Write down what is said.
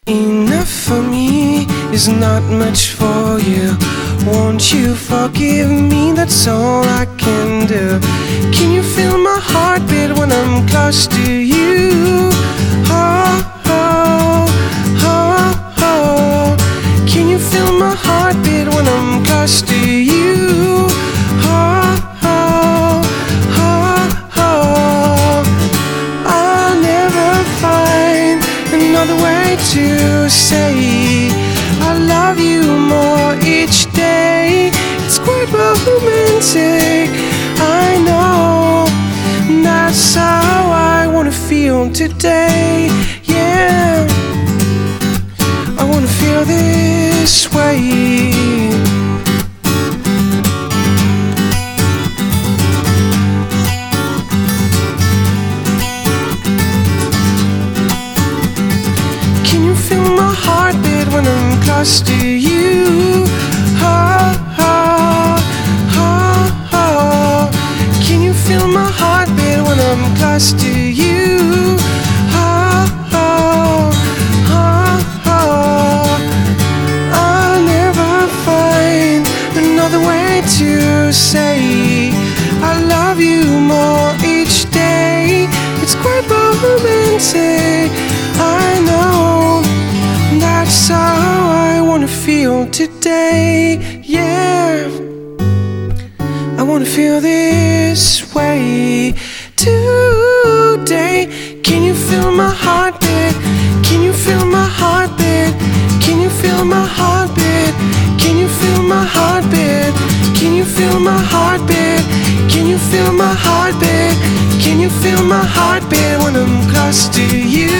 Enough for me is not much for you. Won't you forgive me? That's all I can do. Can you feel my heartbeat when I'm close to you? Oh, oh, oh, oh. Can you feel my heartbeat when I'm close to you? Oh, oh, oh, oh. I'll never find another way to say I love you more each day. It's quite romantic, I know. That's how I wanna feel today, yeah. I wanna feel this way. Can you feel my heartbeat when I'm close to you? Oh, oh, oh, oh. Can you feel my heartbeat when I'm close to you? Oh, oh, oh, oh. I'll never find another way to say I love you more each day. It's quite romantic, I know. That's how I wanna feel today, yeah. I wanna feel this way today. Can you feel my heartbeat? Can you feel my heartbeat? Can you feel my heartbeat? Can you feel my heartbeat? Can you feel my heartbeat? Can you feel my heartbeat? Can you feel my heartbeat when I'm close to you?